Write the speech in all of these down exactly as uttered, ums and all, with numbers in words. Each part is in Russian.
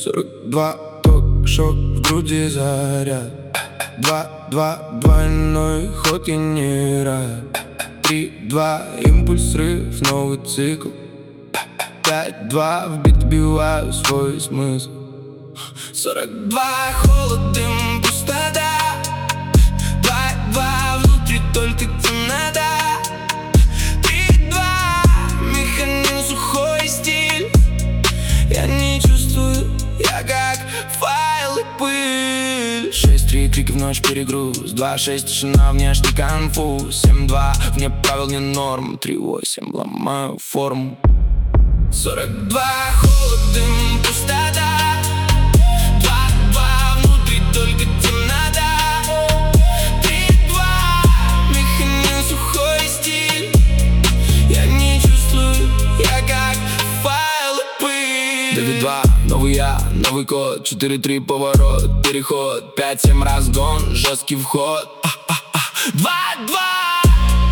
Сорок два, ток, шок, в груди заряд. Два, два, двойной ход, я не рад. Три, два, импульс, срыв, новый цикл. Пять, два, в бит вбиваю свой смысл. Сорок два, холод, дым, пустота. Два, два, внутри только темнота. Три, два, механизм, сухой стиль. Я не чувствую, я как файл и пыль. Шесть, три, крики в ночь, перегруз. Два, шесть, тишина, внешний конфуз. Семь, два, вне правил, не норм. Три, восемь, ломаю форму. Сорок два, холод, дым, пустота. Два, два, внутри только темнота. Три, два, механизм, сухой стиль. Я не чувствую, я как файл и пыль. Девять, два, новый я, новый код. Четыре, три, поворот, переход. Пять, семь, разгон, жесткий вход. Два, два,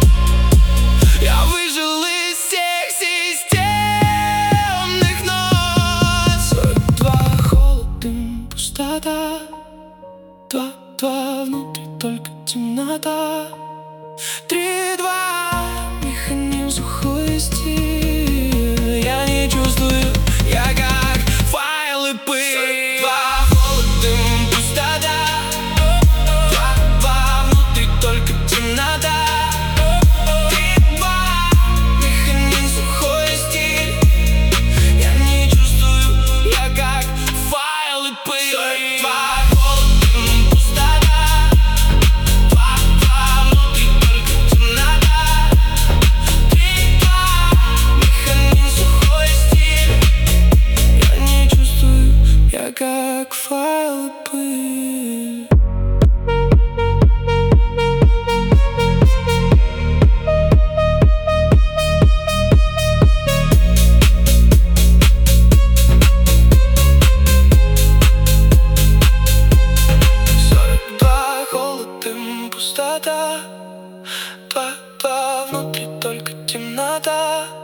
я выжил из всех системных нот. Сорок два, холод, дым, пустота. Два, два, внутри только темнота. Три, два, механизм, сухой стиль. Я не чувствую, я как файл и пыль. Два, холод, дым, пустота. Два, два, внутри только темнота. Три, два, механизм, сухой стиль. Я не чувствую, я как файл и пыль. Два, холод, дым, пустота. Два, два, внутри только темнота. Три, два, механизм, сухой стиль. Я не чувствую, я как файл и пыль. Сорок два, холод, дым, пустота. Два, два, внутри только темнота.